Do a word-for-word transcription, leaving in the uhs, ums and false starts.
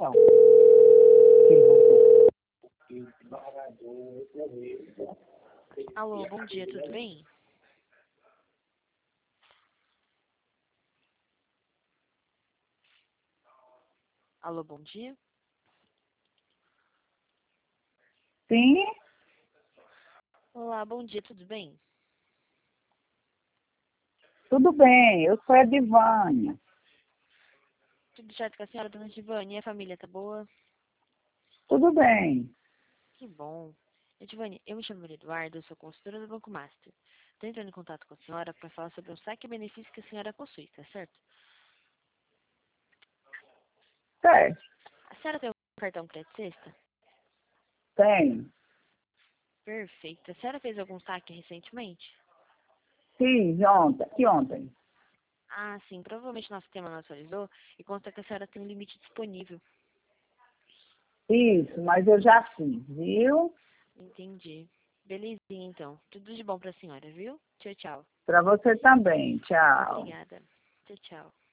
Então. Alô, bom dia, tudo bem? Alô, bom dia. Sim, Olá, bom dia, tudo bem? tudo bem. Eu sou a Divânia. Tudo certo com a senhora, dona Divane? E a família tá boa? Tudo bem. Que bom. Divane, eu me chamo Eduardo, eu sou consultora do Banco Master. Estou entrando em contato com a senhora para falar sobre um saque e benefício que a senhora possui, tá certo? Certo, A senhora tem um cartão crédito sexta? tem. Perfeito. A senhora fez algum saque recentemente? Fiz ontem. Que ontem? Ah, sim. Provavelmente nosso sistema não atualizou e consta que a senhora tem um limite disponível. Isso, mas eu já fiz, viu? Entendi. Belezinha, então. Tudo de bom para a senhora, viu? Tchau, tchau. Para você também. Tchau. Obrigada. Tchau, tchau.